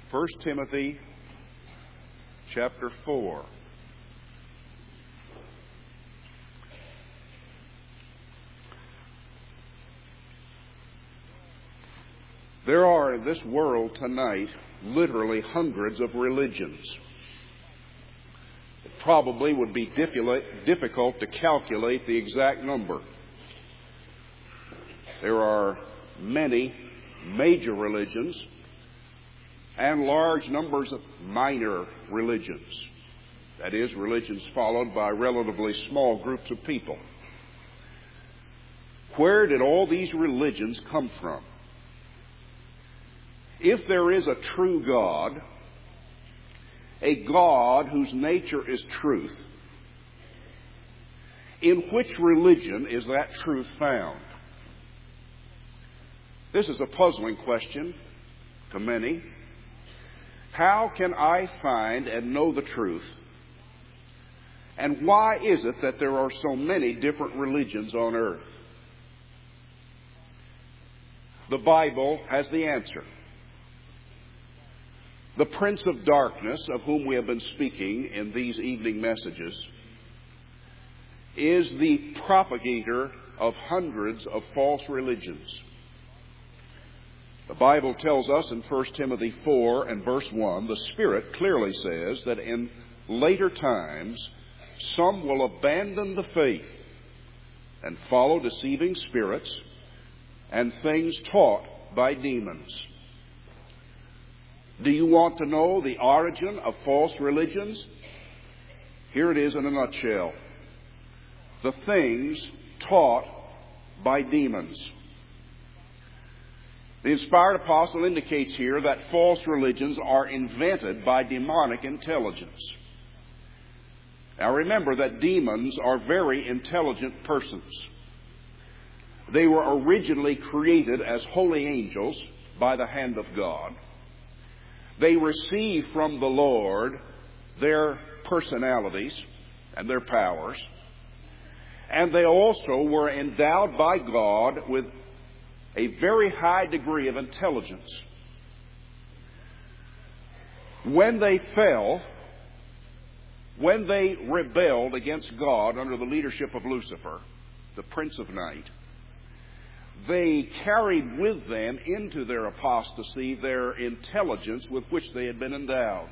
1 Timothy chapter 4. There are in this world tonight literally hundreds of religions. It probably would be difficult to calculate the exact number. There are many major religions and large numbers of minor religions. That is, religions followed by relatively small groups of people. Where did all these religions come from? If there is a true God, a God whose nature is truth, in which religion is that truth found? This is a puzzling question to many. How can I find and know the truth? And why is it that there are so many different religions on earth? The Bible has the answer. The Prince of Darkness, of whom we have been speaking in these evening messages, is the propagator of hundreds of false religions. The Bible tells us in 1 Timothy 4 and verse 1, the Spirit clearly says that in later times some will abandon the faith and follow deceiving spirits and things taught by demons. Do you want to know the origin of false religions? Here it is in a nutshell. The things taught by demons. The inspired apostle indicates here that false religions are invented by demonic intelligence. Now remember that demons are very intelligent persons. They were originally created as holy angels by the hand of God. They receive from the Lord their personalities and their powers. And they also were endowed by God with a very high degree of intelligence. When they fell, when they rebelled against God under the leadership of Lucifer, the Prince of Night, they carried with them into their apostasy their intelligence with which they had been endowed.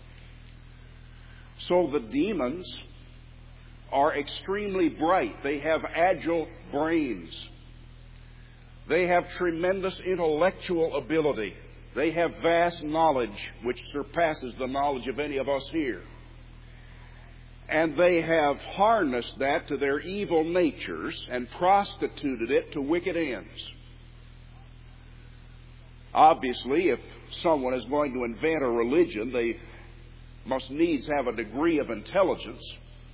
So the demons are extremely bright. They have agile brains. They have tremendous intellectual ability. They have vast knowledge which surpasses the knowledge of any of us here. And they have harnessed that to their evil natures and prostituted it to wicked ends. Obviously, if someone is going to invent a religion, they must needs have a degree of intelligence.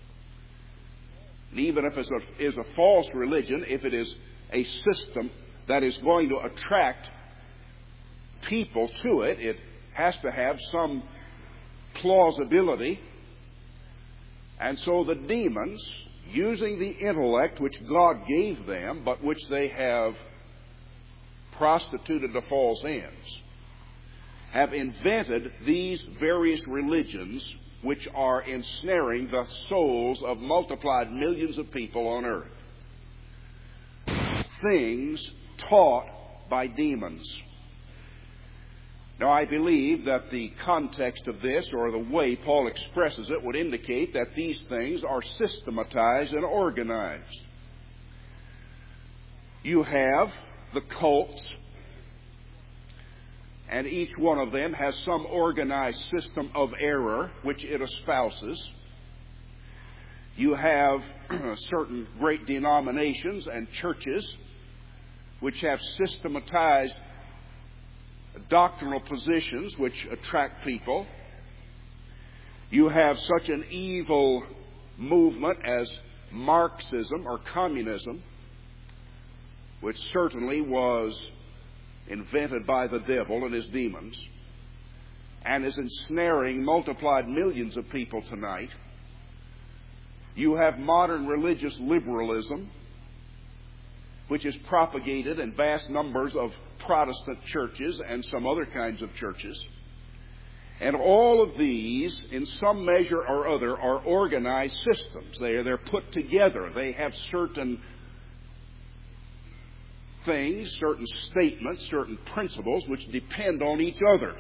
And even if it is a false religion, if it is a system that is going to attract people to it, it has to have some plausibility. And so the demons, using the intellect which God gave them, but which they have prostituted to false ends, have invented these various religions which are ensnaring the souls of multiplied millions of people on earth. Things taught by demons. Now, I believe that the context of this, or the way Paul expresses it, would indicate that these things are systematized and organized. You have the cults, and each one of them has some organized system of error which it espouses. You have certain great denominations and churches which have systematized doctrinal positions which attract people. You have such an evil movement as Marxism or communism, which certainly was invented by the devil and his demons, and is ensnaring multiplied millions of people tonight. You have modern religious liberalism, which is propagated in vast numbers of Protestant churches and some other kinds of churches. And all of these, in some measure or other, are organized systems. They're put together. They have certain things, certain statements, certain principles which depend on each other.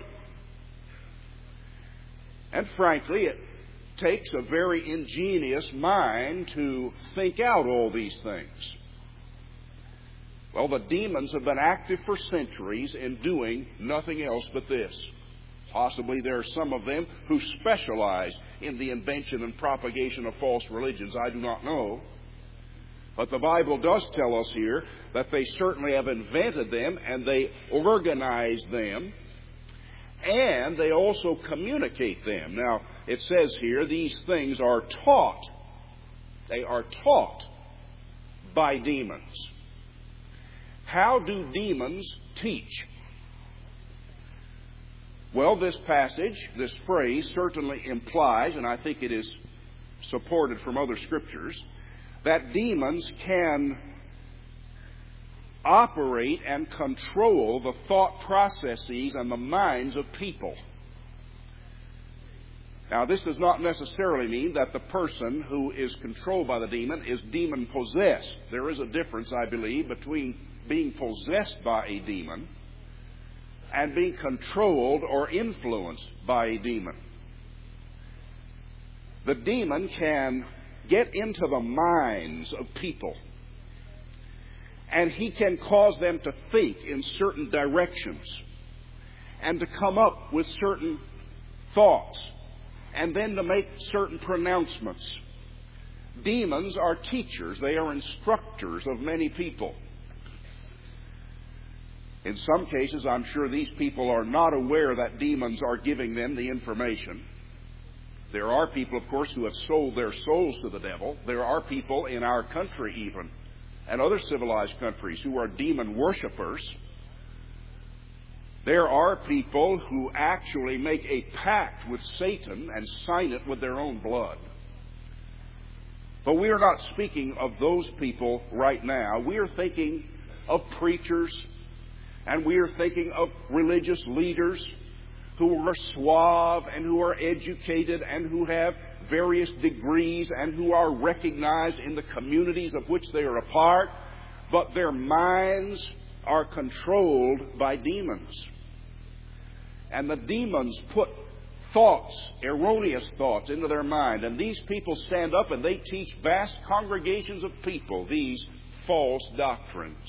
And frankly, it takes a very ingenious mind to think out all these things. Well, the demons have been active for centuries in doing nothing else but this. Possibly there are some of them who specialize in the invention and propagation of false religions. I do not know. But the Bible does tell us here that they certainly have invented them, and they organize them, and they also communicate them. Now, it says here these things are taught. They are taught by demons. How do demons teach? Well, this passage, this phrase, certainly implies, and I think it is supported from other scriptures, that demons can operate and control the thought processes and the minds of people. Now, this does not necessarily mean that the person who is controlled by the demon is demon-possessed. There is a difference, I believe, between being possessed by a demon and being controlled or influenced by a demon. The demon can get into the minds of people, and he can cause them to think in certain directions and to come up with certain thoughts and then to make certain pronouncements. Demons are teachers. They are instructors of many people. In some cases, I'm sure these people are not aware that demons are giving them the information. There are people, of course, who have sold their souls to the devil. There are people in our country even, and other civilized countries, who are demon worshipers. There are people who actually make a pact with Satan and sign it with their own blood. But we are not speaking of those people right now. We are thinking of preachers, and we are thinking of religious leaders who are suave and who are educated and who have various degrees and who are recognized in the communities of which they are a part, but their minds are controlled by demons. And the demons put thoughts, erroneous thoughts, into their mind, and these people stand up and they teach vast congregations of people these false doctrines.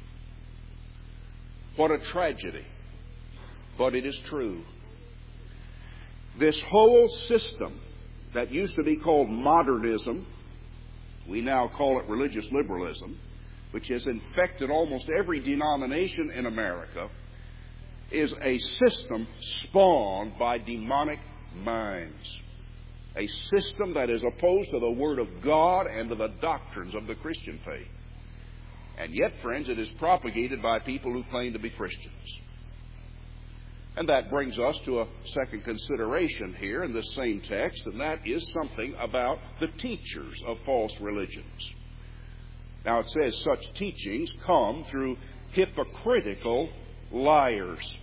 What a tragedy. But it is true. This whole system that used to be called modernism, we now call it religious liberalism, which has infected almost every denomination in America, is a system spawned by demonic minds. A system that is opposed to the Word of God and to the doctrines of the Christian faith. And yet, friends, it is propagated by people who claim to be Christians. And that brings us to a second consideration here in this same text, and that is something about the teachers of false religions. Now it says such teachings come through hypocritical liars.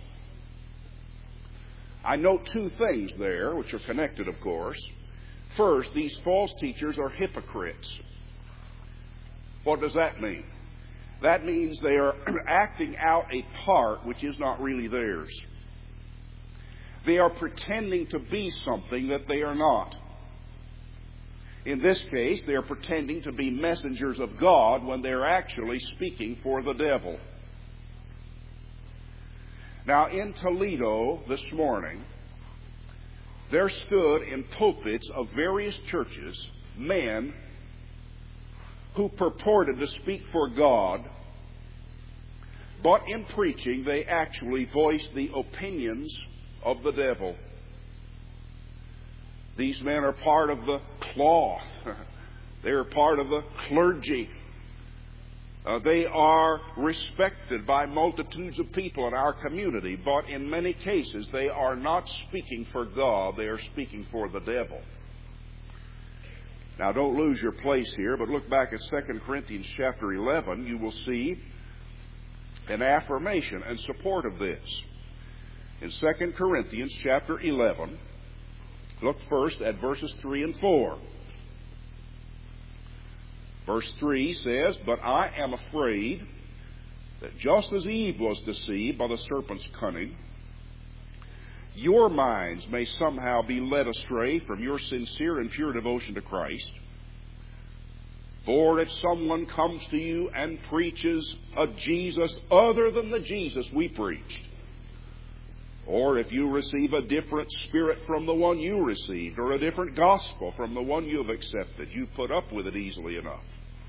I note two things there, which are connected, of course. First, these false teachers are hypocrites. What does that mean? That means they are acting out a part which is not really theirs. They are pretending to be something that they are not. In this case, they are pretending to be messengers of God when they are actually speaking for the devil. Now, in Toledo this morning, there stood in pulpits of various churches men who purported to speak for God, but in preaching they actually voiced the opinions of the devil. These men are part of the cloth. They are part of the clergy. They are respected by multitudes of people in our community, but in many cases they are not speaking for God, they are speaking for the devil. Now don't lose your place here, but look back at 2 Corinthians chapter 11. You will see an affirmation and support of this. In 2 Corinthians chapter 11, look first at verses 3 and 4. Verse 3 says, "But I am afraid that just as Eve was deceived by the serpent's cunning, your minds may somehow be led astray from your sincere and pure devotion to Christ. For if someone comes to you and preaches a Jesus other than the Jesus we preached, or if you receive a different spirit from the one you received, or a different gospel from the one you have accepted, you put up with it easily enough."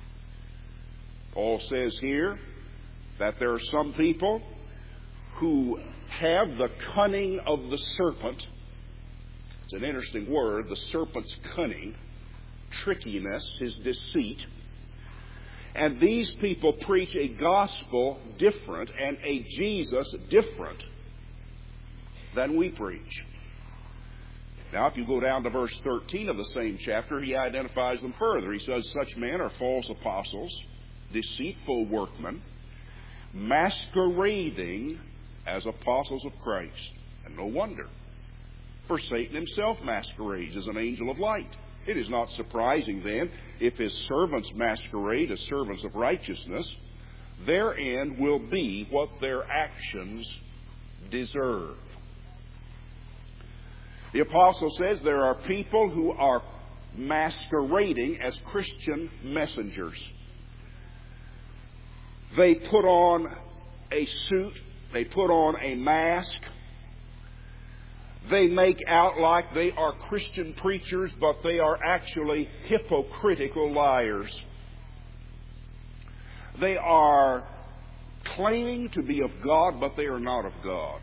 Paul says here that there are some people who have the cunning of the serpent. It's an interesting word, the serpent's cunning, trickiness, his deceit. And these people preach a gospel different and a Jesus different than we preach. Now, if you go down to verse 13 of the same chapter, he identifies them further. He says, "Such men are false apostles, deceitful workmen, masquerading as apostles of Christ." And no wonder, for Satan himself masquerades as an angel of light. It is not surprising, then, if his servants masquerade as servants of righteousness. Their end will be what their actions deserve. The apostle says there are people who are masquerading as Christian messengers. They put on a suit, they put on a mask, they make out like they are Christian preachers, but they are actually hypocritical liars. They are claiming to be of God, but they are not of God.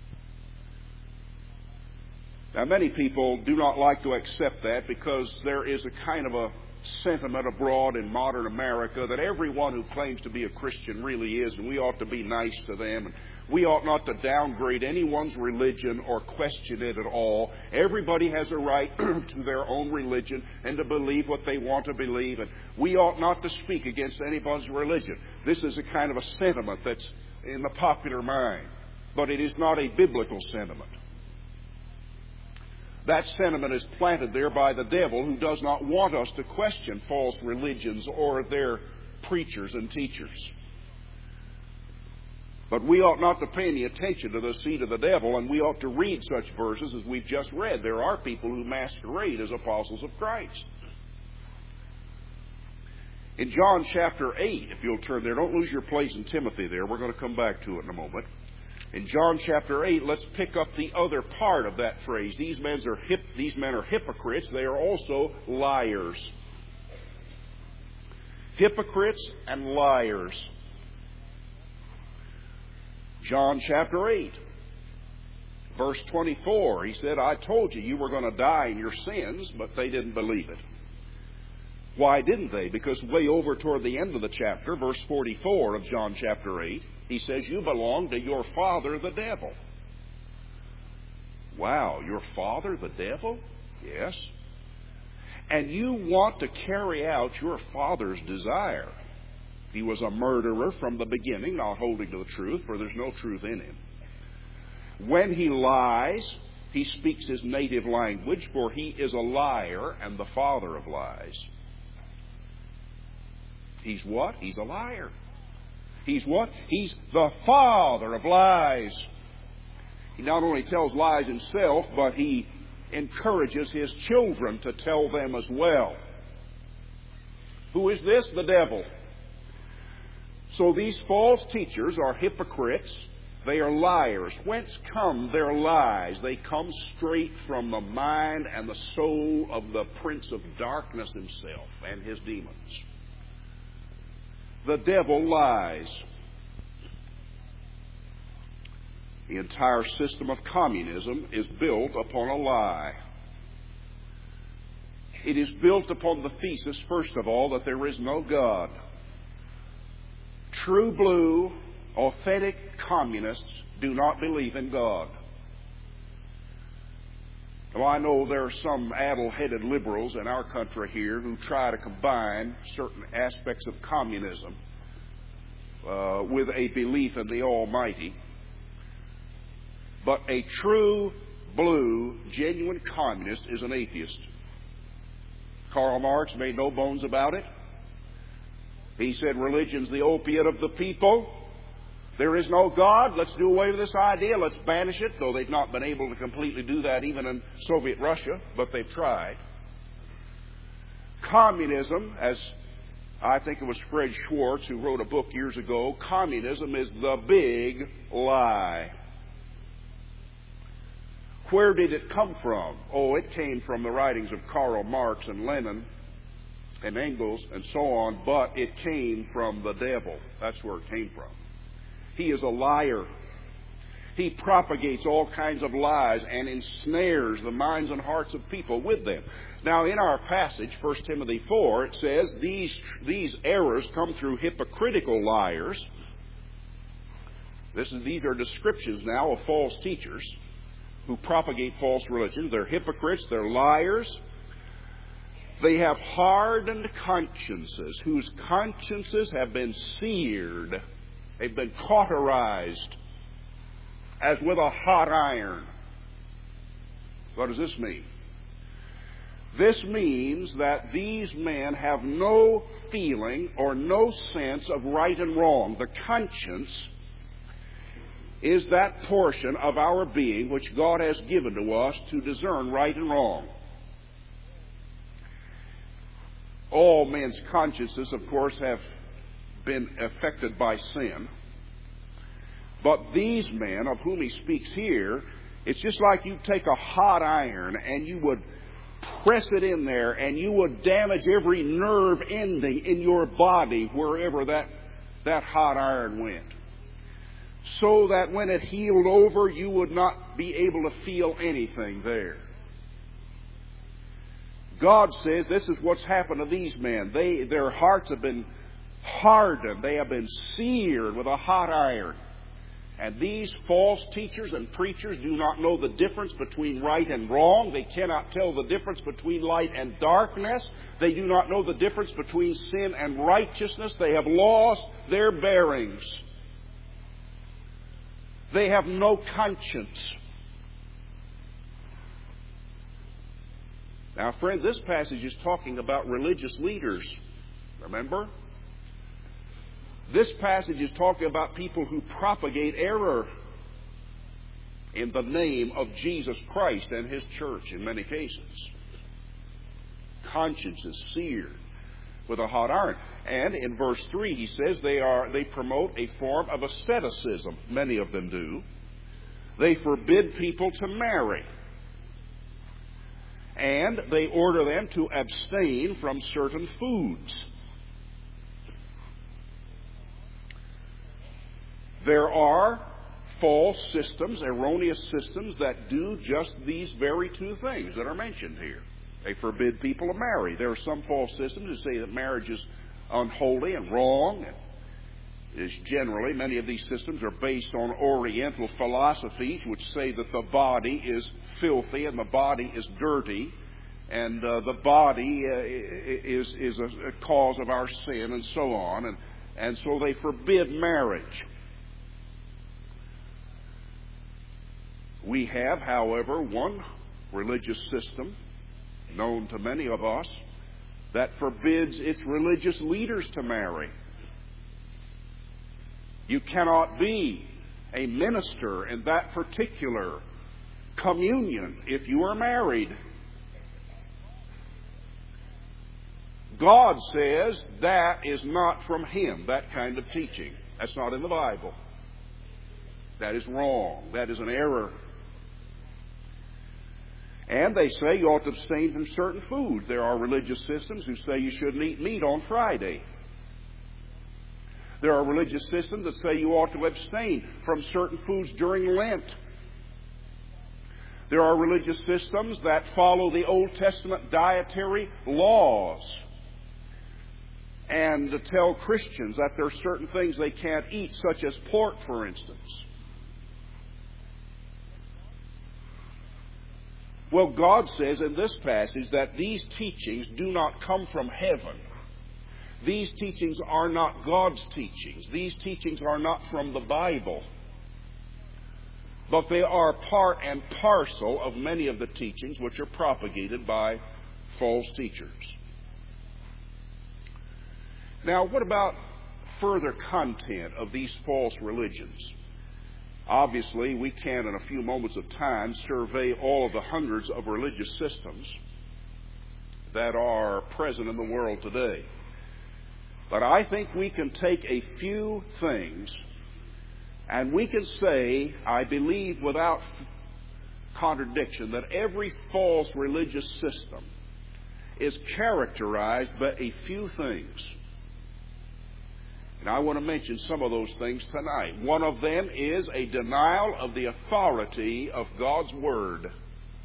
Now, many people do not like to accept that because there is a kind of a sentiment abroad in modern America that everyone who claims to be a Christian really is, and we ought to be nice to them, and we ought not to downgrade anyone's religion or question it at all. Everybody has a right to their own religion and to believe what they want to believe, and we ought not to speak against anybody's religion. This is a kind of a sentiment that's in the popular mind, but it is not a biblical sentiment. That sentiment is planted there by the devil, who does not want us to question false religions or their preachers and teachers. But we ought not to pay any attention to the seed of the devil, and we ought to read such verses as we've just read. There are people who masquerade as apostles of Christ. In John chapter 8, if you'll turn there, don't lose your place in Timothy there. We're going to come back to it in a moment. In John chapter 8, let's pick up the other part of that phrase. These men are hypocrites. They are also liars. Hypocrites and liars. John chapter 8, verse 24, he said, "I told you were going to die in your sins," but they didn't believe it. Why didn't they? Because way over toward the end of the chapter, verse 44 of John chapter 8, he says, "You belong to your father, the devil." Wow, your father, the devil? Yes. And you want to carry out your father's desire. He was a murderer from the beginning, not holding to the truth, for there's no truth in him. When he lies, he speaks his native language, for he is a liar and the father of lies. He's what? He's a liar. He's what? He's the father of lies. He not only tells lies himself, but he encourages his children to tell them as well. Who is this? The devil. So these false teachers are hypocrites. They are liars. Whence come their lies? They come straight from the mind and the soul of the prince of darkness himself and his demons. The devil lies. The entire system of communism is built upon a lie. It is built upon the thesis, first of all, that there is no God. True blue, authentic communists do not believe in God. Now, I know there are some addle-headed liberals in our country here who try to combine certain aspects of communism with a belief in the Almighty. But a true, blue, genuine communist is an atheist. Karl Marx made no bones about it. He said religion's the opiate of the people. There is no God. Let's do away with this idea. Let's banish it, though they've not been able to completely do that even in Soviet Russia, but they've tried. Communism, as I think it was Fred Schwartz who wrote a book years ago, communism is the big lie. Where did it come from? Oh, it came from the writings of Karl Marx and Lenin and Engels and so on, but it came from the devil. That's where it came from. He is a liar. He propagates all kinds of lies and ensnares the minds and hearts of people with them. Now, in our passage, 1 Timothy 4, it says these errors come through hypocritical liars. These are descriptions now of false teachers who propagate false religions. They're hypocrites. They're liars. They have hardened consciences, whose consciences have been seared. They've been cauterized as with a hot iron. What does this mean? This means that these men have no feeling or no sense of right and wrong. The conscience is that portion of our being which God has given to us to discern right and wrong. All men's consciences, of course, have been affected by sin. But these men, of whom he speaks here, it's just like you take a hot iron and you would press it in there and you would damage every nerve ending in your body wherever that hot iron went. So that when it healed over, you would not be able to feel anything there. God says this is what's happened to these men. Their hearts have been hardened. They have been seared with a hot iron. And these false teachers and preachers do not know the difference between right and wrong. They cannot tell the difference between light and darkness. They do not know the difference between sin and righteousness. They have lost their bearings. They have no conscience. Now, friend, this passage is talking about religious leaders. Remember? This passage is talking about people who propagate error in the name of Jesus Christ and His church in many cases. Conscience is seared with a hot iron. And in verse 3 he says they promote a form of asceticism. Many of them do. They forbid people to marry. And they order them to abstain from certain foods. There are false systems, erroneous systems that do just these very two things that are mentioned here. They forbid people to marry. There are some false systems that say that marriage is unholy and wrong. Generally, many of these systems are based on Oriental philosophies which say that the body is filthy and the body is dirty and the body is a cause of our sin and so on. And so they forbid marriage. We have, however, one religious system known to many of us that forbids its religious leaders to marry. You cannot be a minister in that particular communion if you are married. God says that is not from Him, that kind of teaching. That's not in the Bible. That is wrong. That is an error. And they say you ought to abstain from certain foods. There are religious systems who say you shouldn't eat meat on Friday. There are religious systems that say you ought to abstain from certain foods during Lent. There are religious systems that follow the Old Testament dietary laws and to tell Christians that there are certain things they can't eat, such as pork, for instance. Well, God says in this passage that these teachings do not come from heaven. These teachings are not God's teachings. These teachings are not from the Bible. but they are part and parcel of many of the teachings which are propagated by false teachers. Now, what about further content of these false religions? Obviously, we can, in a few moments of time, survey all of the hundreds of religious systems that are present in the world today. But I think we can take a few things and we can say, I believe without contradiction, that every false religious system is characterized by a few things. And I want to mention some of those things tonight. One of them is a denial of the authority of God's Word.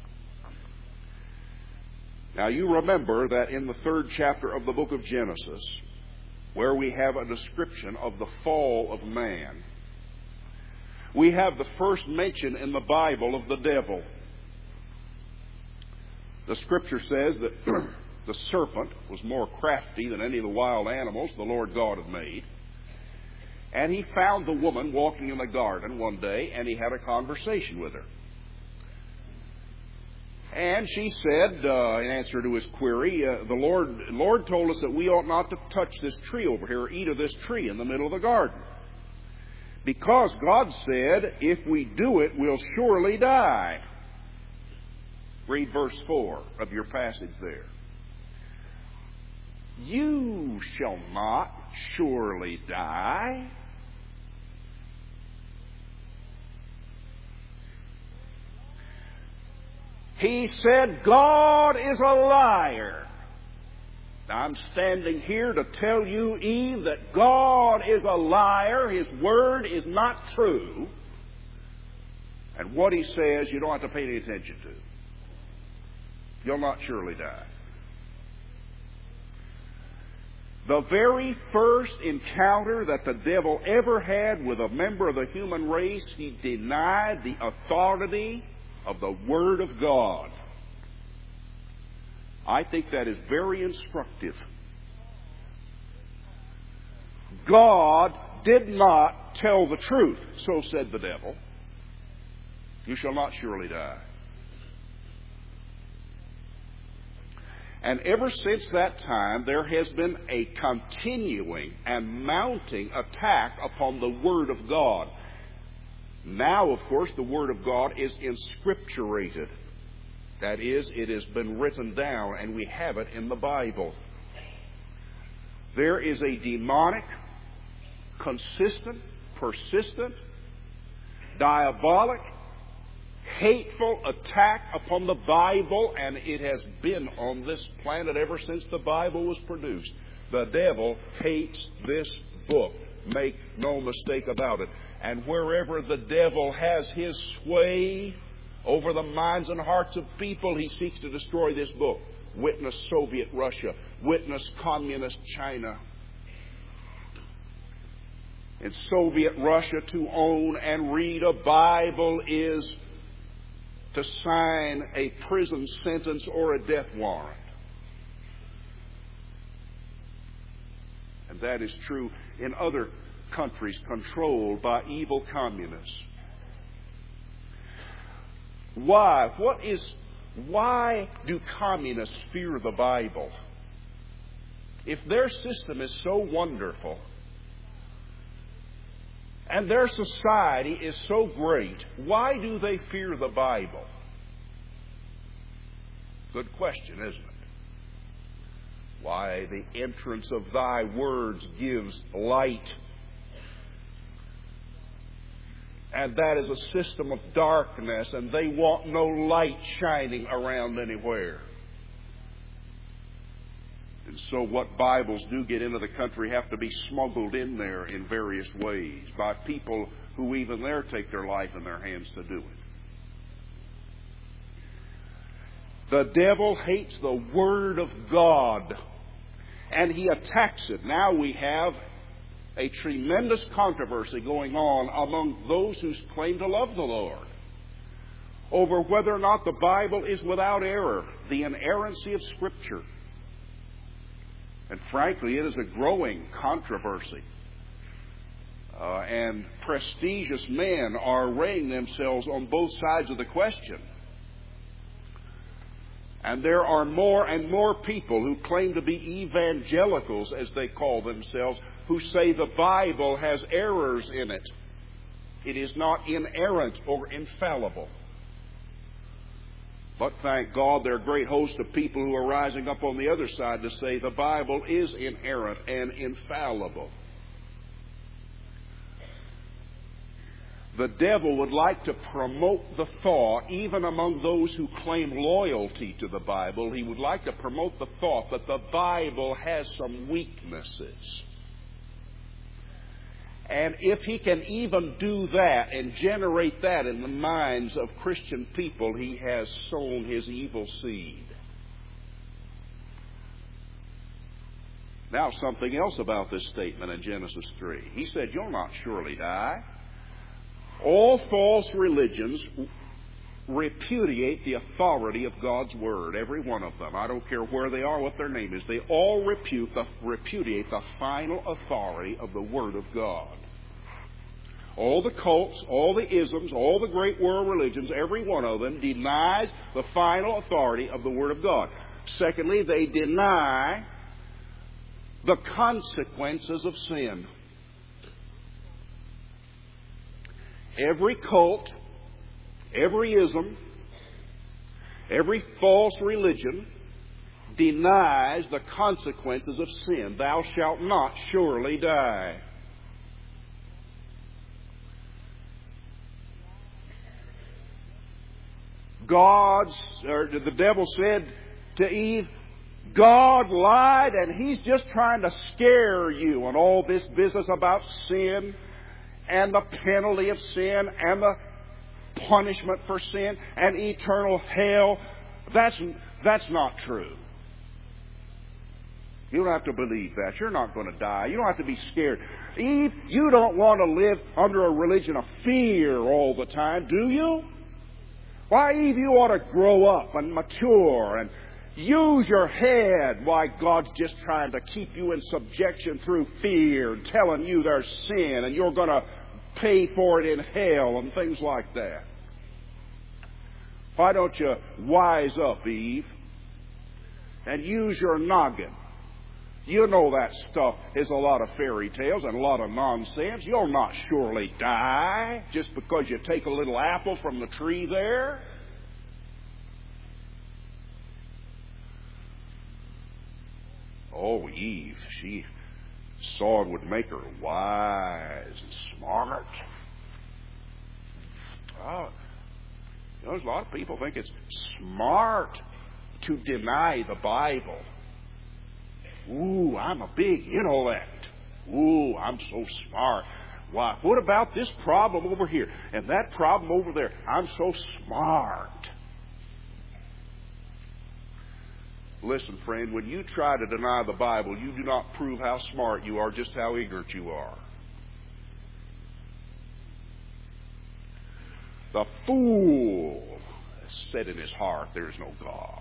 Now, you remember that in the 3rd chapter of the book of Genesis, where we have a description of the fall of man, we have the first mention in the Bible of the devil. The Scripture says that the serpent was more crafty than any of the wild animals the Lord God had made. And he found the woman walking in the garden one day, and he had a conversation with her. And she said, in answer to his query, the Lord told us that we ought not to touch this tree over here or eat of this tree in the middle of the garden. Because God said, if we do it, we'll surely die. Read verse 4 of your passage there. You shall not surely die. He said, God is a liar. Now, I'm standing here to tell you, Eve, that God is a liar. His Word is not true. And what He says, you don't have to pay any attention to. You'll not surely die. The very first encounter that the devil ever had with a member of the human race, he denied the authority of the Word of God. I think that is very instructive. God did not tell the truth, so said the devil. You shall not surely die. And ever since that time, there has been a continuing and mounting attack upon the Word of God. Now, of course, the Word of God is inscripturated. That is, it has been written down, and we have it in the Bible. There is a demonic, consistent, persistent, diabolic, hateful attack upon the Bible, and it has been on this planet ever since the Bible was produced. The devil hates this book. Make no mistake about it. And wherever the devil has his sway over the minds and hearts of people, he seeks to destroy this book. Witness Soviet Russia. Witness Communist China. In Soviet Russia, to own and read a Bible is to sign a prison sentence or a death warrant. And that is true in other countries controlled by evil communists. Why? Why do communists fear the Bible? If their system is so wonderful and their society is so great, why do they fear the Bible? Good question, isn't it? Why, the entrance of thy words gives light. And that is a system of darkness, and they want no light shining around anywhere. And so what Bibles do get into the country have to be smuggled in there in various ways by people who even there take their life in their hands to do it. The devil hates the Word of God, and he attacks it. Now we have a tremendous controversy going on among those who claim to love the Lord over whether or not the Bible is without error, the inerrancy of Scripture. And frankly, it is a growing controversy. and prestigious men are arraying themselves on both sides of the question. And there are more and more people who claim to be evangelicals, as they call themselves, who say the Bible has errors in it. It is not inerrant or infallible. But thank God, there are a great host of people who are rising up on the other side to say the Bible is inerrant and infallible. The devil would like to promote the thought, even among those who claim loyalty to the Bible, he would like to promote the thought that the Bible has some weaknesses. And if he can even do that and generate that in the minds of Christian people, he has sown his evil seed. Now, something else about this statement in Genesis 3. He said, "You'll not surely die." All false religions repudiate the authority of God's Word, every one of them. I don't care where they are, what their name is. They all repudiate the final authority of the Word of God. All the cults, all the isms, all the great world religions, every one of them denies the final authority of the Word of God. Secondly, they deny the consequences of sin. Every cult, every ism, every false religion denies the consequences of sin. Thou shalt not surely die. The devil said to Eve, God lied and he's just trying to scare you on all this business about sin and the penalty of sin and the punishment for sin and eternal hell. That's not true. You don't have to believe that. You're not going to die. You don't have to be scared. Eve, you don't want to live under a religion of fear all the time, do you? Why, Eve, you ought to grow up and mature and use your head. Why, God's just trying to keep you in subjection through fear, telling you there's sin and you're going to pay for it in hell and things like that. Why don't you wise up, Eve, and use your noggin? You know that stuff is a lot of fairy tales and a lot of nonsense. You'll not surely die just because you take a little apple from the tree there. Oh, Eve, she saw it would make her wise and smart. Oh, there's a lot of people think it's smart to deny the Bible. Ooh, I'm a big intellect. Ooh, I'm so smart. Why, what about this problem over here and that problem over there? I'm so smart. Listen, friend, when you try to deny the Bible, you do not prove how smart you are, just how ignorant you are. The fool said in his heart, there is no God.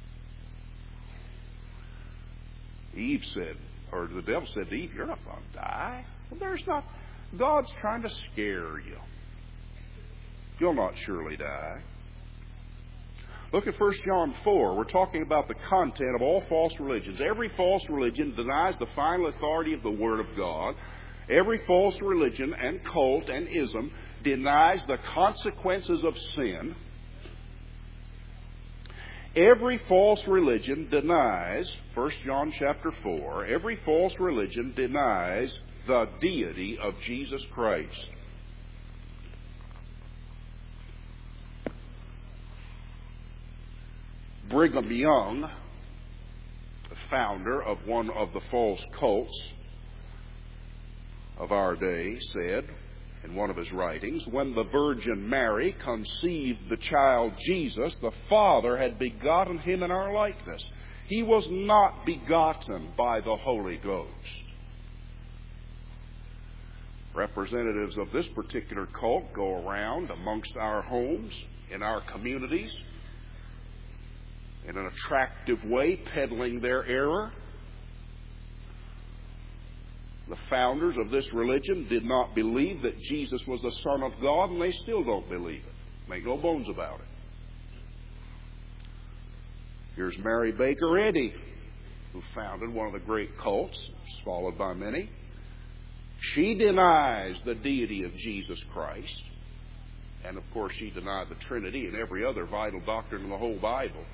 Eve said, or the devil said to Eve, you're not going to die. Well, there's not. God's trying to scare you. You'll not surely die. Look at 1 John 4. We're talking about the content of all false religions. Every false religion denies the final authority of the Word of God. Every false religion and cult and ism denies the consequences of sin. Every false religion denies, 1 John chapter 4, every false religion denies the deity of Jesus Christ. Brigham Young, the founder of one of the false cults of our day, said in one of his writings, when the Virgin Mary conceived the child Jesus, the Father had begotten him in our likeness. He was not begotten by the Holy Ghost. Representatives of this particular cult go around amongst our homes, in our communities, in an attractive way, peddling their error. The founders of this religion did not believe that Jesus was the Son of God, and they still don't believe it. Make no bones about it. Here's Mary Baker Eddy, who founded one of the great cults, followed by many. She denies the deity of Jesus Christ. And, of course, she denied the Trinity and every other vital doctrine in the whole Bible.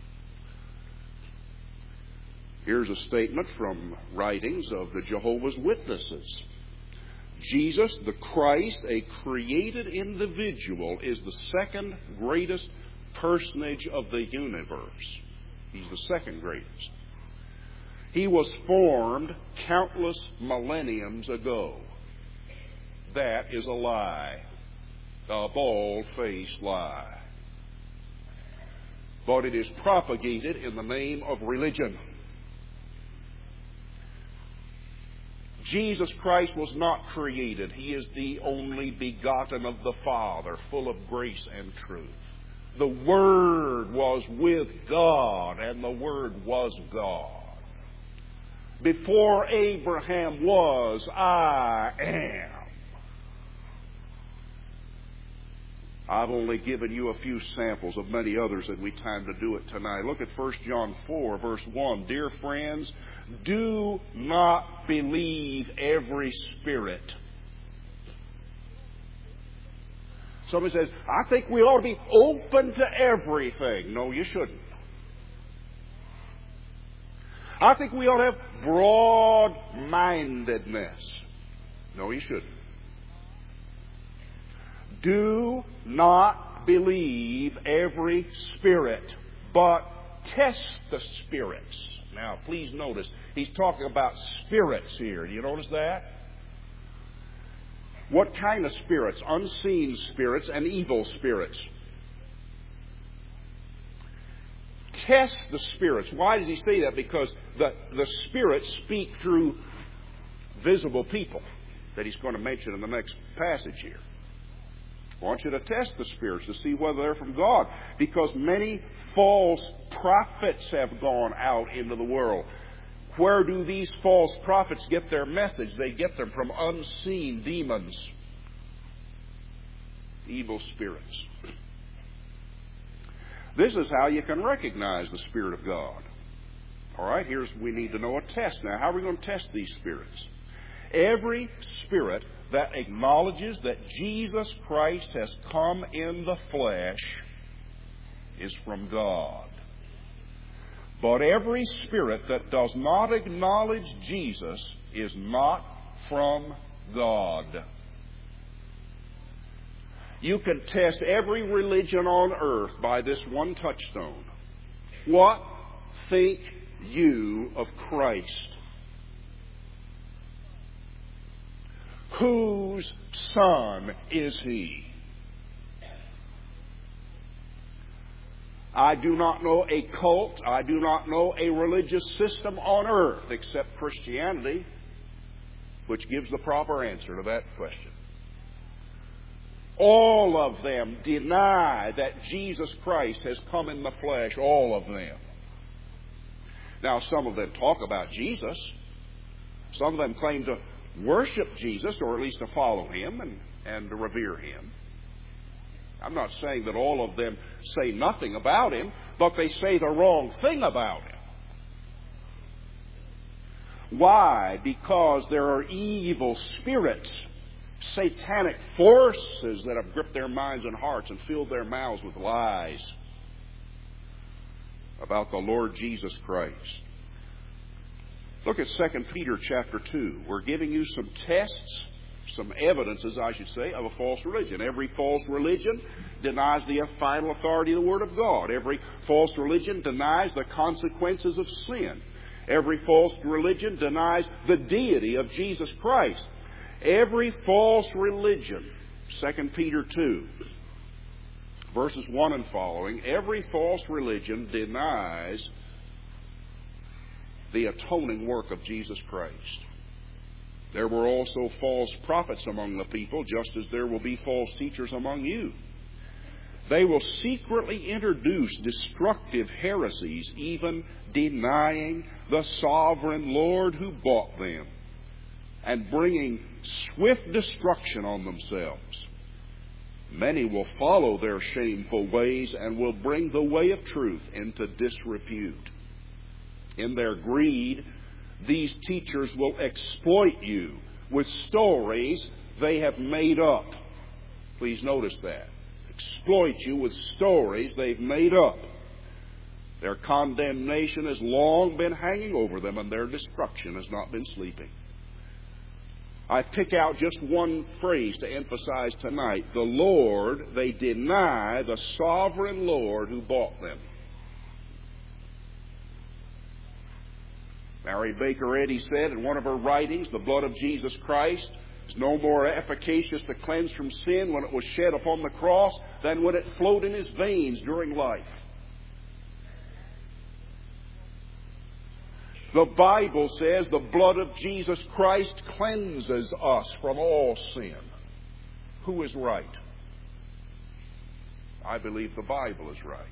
Here's a statement from writings of the Jehovah's Witnesses. Jesus, the Christ, a created individual, is the second greatest personage of the universe. He's the second greatest. He was formed countless millenniums ago. That is a lie. A bald-faced lie. But it is propagated in the name of religion. Jesus Christ was not created. He is the only begotten of the Father, full of grace and truth. The Word was with God, and the Word was God. Before Abraham was, I am. I've only given you a few samples of many others, and we time to do it tonight. Look at 1 John 4, verse 1. Dear friends, do not believe every spirit. Somebody says, I think we ought to be open to everything. No, you shouldn't. I think we ought to have broad-mindedness. No, you shouldn't. Do not believe every spirit, but test the spirits. Now, please notice, he's talking about spirits here. Do you notice that? What kind of spirits? Unseen spirits and evil spirits. Test the spirits. Why does he say that? Because the spirits speak through visible people that he's going to mention in the next passage here. I want you to test the spirits to see whether they're from God, because many false prophets have gone out into the world. Where do these false prophets get their message? They get them from unseen demons, evil spirits. This is how you can recognize the Spirit of God. All right, we need to know a test now. How are we going to test these spirits? Every spirit that acknowledges that Jesus Christ has come in the flesh is from God. But every spirit that does not acknowledge Jesus is not from God. You can test every religion on earth by this one touchstone. What think you of Christ? Whose son is he? I do not know a cult, I do not know a religious system on earth except Christianity, which gives the proper answer to that question. All of them deny that Jesus Christ has come in the flesh, all of them. Now, some of them talk about Jesus. Some of them claim to worship Jesus, or at least to follow Him and to revere Him. I'm not saying that all of them say nothing about Him, but they say the wrong thing about Him. Why? Because there are evil spirits, satanic forces that have gripped their minds and hearts and filled their mouths with lies about the Lord Jesus Christ. Look at 2 Peter chapter 2. We're giving you some tests, some evidences, I should say, of a false religion. Every false religion denies the final authority of the Word of God. Every false religion denies the consequences of sin. Every false religion denies the deity of Jesus Christ. Every false religion, 2 Peter 2, verses 1 and following, every false religion denies the atoning work of Jesus Christ. There were also false prophets among the people, just as there will be false teachers among you. They will secretly introduce destructive heresies, even denying the sovereign Lord who bought them, and bringing swift destruction on themselves. Many will follow their shameful ways and will bring the way of truth into disrepute. In their greed, these teachers will exploit you with stories they have made up. Please notice that. Exploit you with stories they've made up. Their condemnation has long been hanging over them, and their destruction has not been sleeping. I pick out just one phrase to emphasize tonight. The Lord, they deny the sovereign Lord who bought them. Mary Baker Eddy said in one of her writings, the blood of Jesus Christ is no more efficacious to cleanse from sin when it was shed upon the cross than when it flowed in His veins during life. The Bible says the blood of Jesus Christ cleanses us from all sin. Who is right? I believe the Bible is right.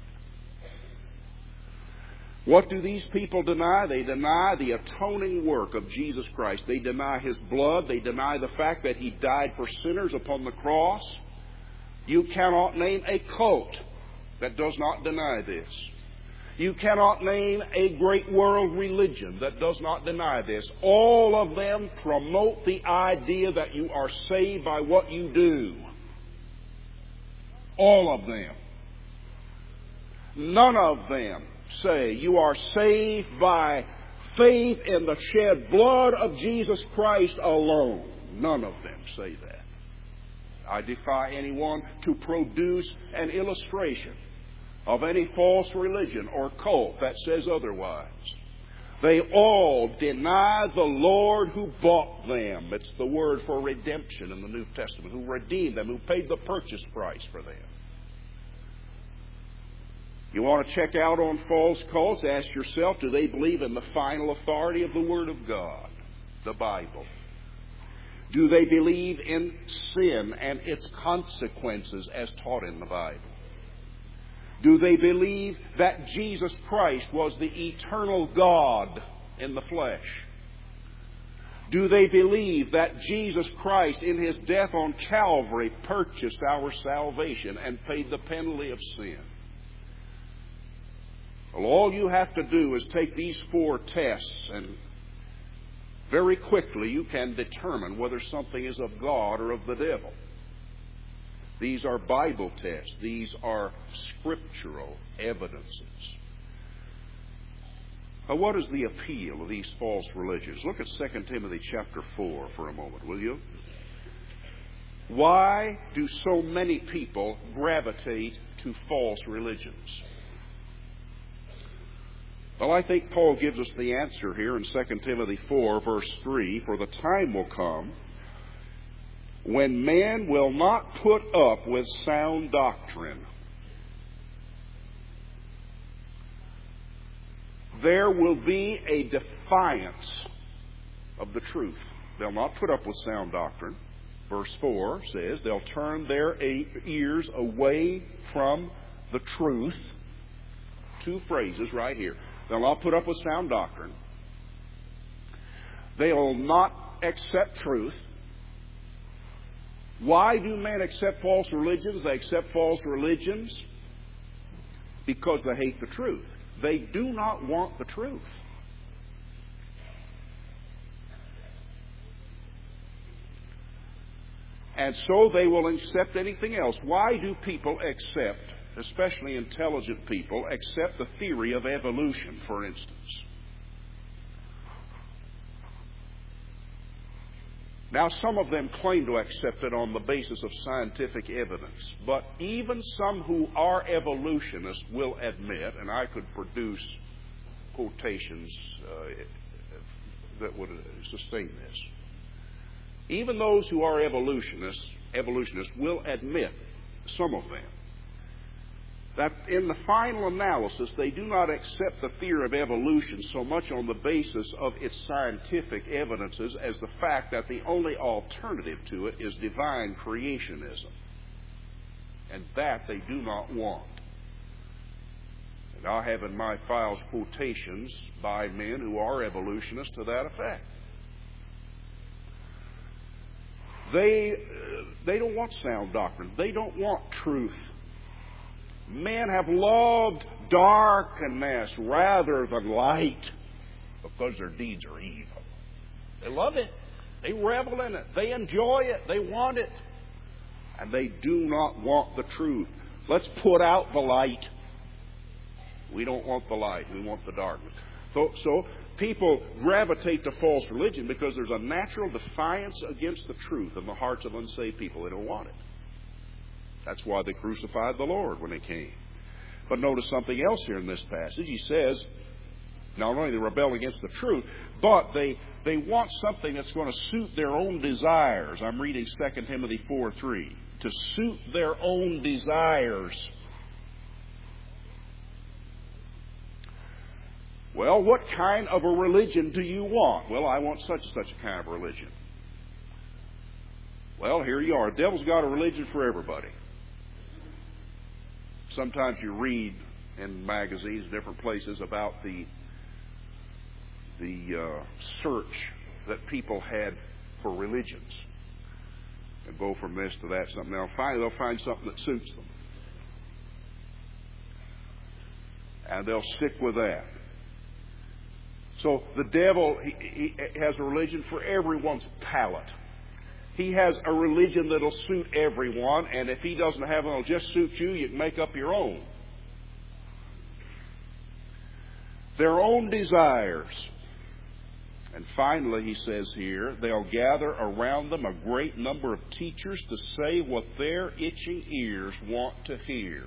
What do these people deny? They deny the atoning work of Jesus Christ. They deny His blood. They deny the fact that He died for sinners upon the cross. You cannot name a cult that does not deny this. You cannot name a great world religion that does not deny this. All of them promote the idea that you are saved by what you do. All of them. None of them say you are saved by faith in the shed blood of Jesus Christ alone. None of them say that. I defy anyone to produce an illustration of any false religion or cult that says otherwise. They all deny the Lord who bought them. It's the word for redemption in the New Testament, who redeemed them, who paid the purchase price for them. You want to check out on false cults? Ask yourself, do they believe in the final authority of the Word of God, the Bible? Do they believe in sin and its consequences as taught in the Bible? Do they believe that Jesus Christ was the eternal God in the flesh? Do they believe that Jesus Christ in His death on Calvary purchased our salvation and paid the penalty of sin? Well, all you have to do is take these 4 tests, and very quickly you can determine whether something is of God or of the devil. These are Bible tests. These are scriptural evidences. Now, what is the appeal of these false religions? Look at 2 Timothy chapter 4 for a moment, will you? Why do so many people gravitate to false religions? Well, I think Paul gives us the answer here in 2 Timothy 4, verse 3. For the time will come when men will not put up with sound doctrine. There will be a defiance of the truth. They'll not put up with sound doctrine. Verse 4 says they'll turn their ears away from the truth. 2 phrases right here. They'll not put up with sound doctrine. They'll not accept truth. Why do men accept false religions? They accept false religions because they hate the truth. They do not want the truth. And so they will accept anything else. Why do people accept, especially intelligent people, accept the theory of evolution, for instance? Now, some of them claim to accept it on the basis of scientific evidence, but even some who are evolutionists will admit, and I could produce quotations that would sustain this, even those who are evolutionists will admit, some of them, that in the final analysis they do not accept the theory of evolution so much on the basis of its scientific evidences as the fact that the only alternative to it is divine creationism. And that they do not want. And I have in my files quotations by men who are evolutionists to that effect. They don't want sound doctrine. They don't want truth. Men have loved darkness rather than light because their deeds are evil. They love it. They revel in it. They enjoy it. They want it. And they do not want the truth. Let's put out the light. We don't want the light. We want the darkness. So people gravitate to false religion because there's a natural defiance against the truth in the hearts of unsaved people. They don't want it. That's why they crucified the Lord when He came. But notice something else here in this passage. He says, not only they rebel against the truth, but they want something that's going to suit their own desires. I'm reading 2 Timothy 4:3. To suit their own desires. Well, what kind of a religion do you want? Well, I want such and such a kind of religion. Well, here you are. The devil's got a religion for everybody. Sometimes you read in magazines, different places, about the search that people had for religions. And go from this to that, something else. Finally, they'll find something that suits them. And they'll stick with that. So the devil, he has a religion for everyone's palate. He has a religion that'll suit everyone, and if he doesn't have one that'll just suit you, you can make up your own. Their own desires. And finally, he says here, they'll gather around them a great number of teachers to say what their itching ears want to hear.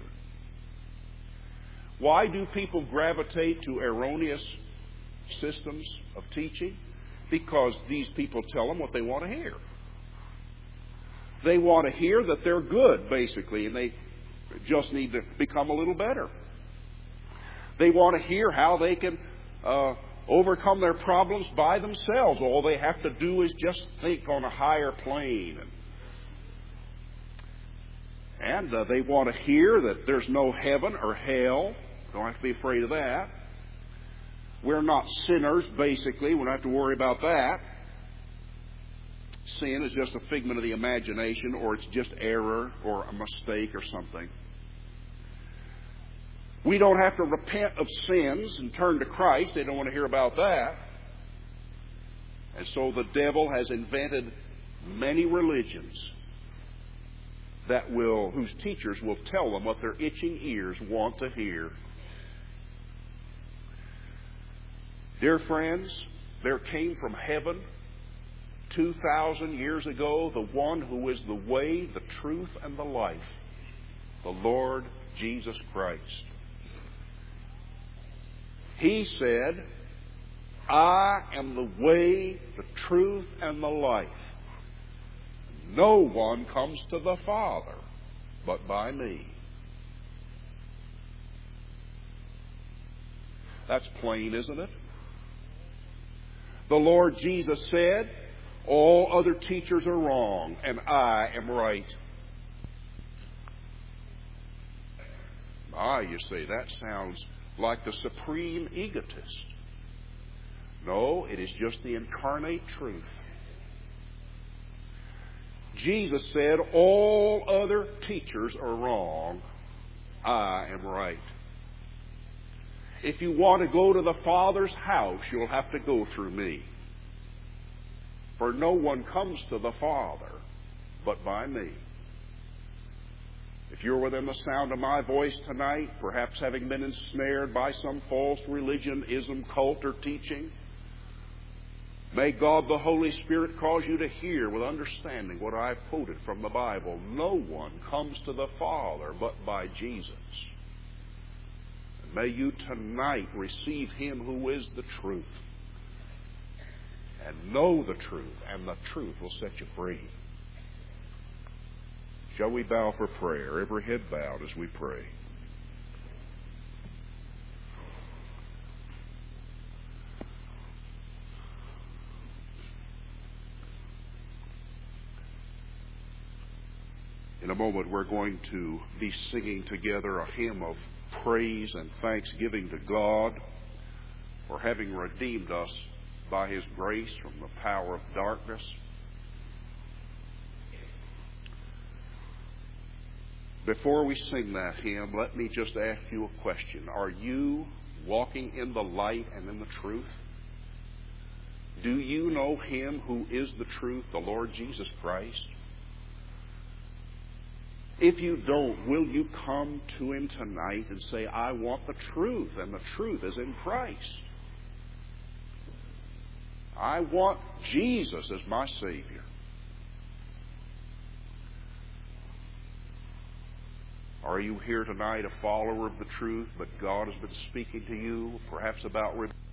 Why do people gravitate to erroneous systems of teaching? Because these people tell them what they want to hear. They want to hear that they're good, basically, and they just need to become a little better. They want to hear how they can overcome their problems by themselves. All they have to do is just think on a higher plane. And they want to hear that there's no heaven or hell. Don't have to be afraid of that. We're not sinners, basically. We don't have to worry about that. Sin is just a figment of the imagination, or it's just error or a mistake or something. We don't have to repent of sins and turn to Christ. They don't want to hear about that. And so the devil has invented many religions whose teachers will tell them what their itching ears want to hear. Dear friends, there came from heaven 2,000 years ago the one who is the way, the truth, and the life, the Lord Jesus Christ. He said, I am the way, the truth, and the life. No one comes to the Father but by me. That's plain, isn't it? The Lord Jesus said, all other teachers are wrong, and I am right. You say, that sounds like the supreme egotist. No, it is just the incarnate truth. Jesus said, all other teachers are wrong. I am right. If you want to go to the Father's house, you'll have to go through me. For no one comes to the Father but by me. If you're within the sound of my voice tonight, perhaps having been ensnared by some false religion, ism, cult, or teaching, may God the Holy Spirit cause you to hear with understanding what I've quoted from the Bible. No one comes to the Father but by Jesus. And may you tonight receive Him who is the truth, and know the truth, and the truth will set you free. Shall we bow for prayer? Every head bowed as we pray. In a moment, we're going to be singing together a hymn of praise and thanksgiving to God for having redeemed us by His grace from the power of darkness. Before we sing that hymn, let me just ask you a question. Are you walking in the light and in the truth? Do you know Him who is the truth, the Lord Jesus Christ? If you don't, will you come to Him tonight and say, I want the truth, and the truth is in Christ. I want Jesus as my Savior. Are you here tonight a follower of the truth, but God has been speaking to you perhaps about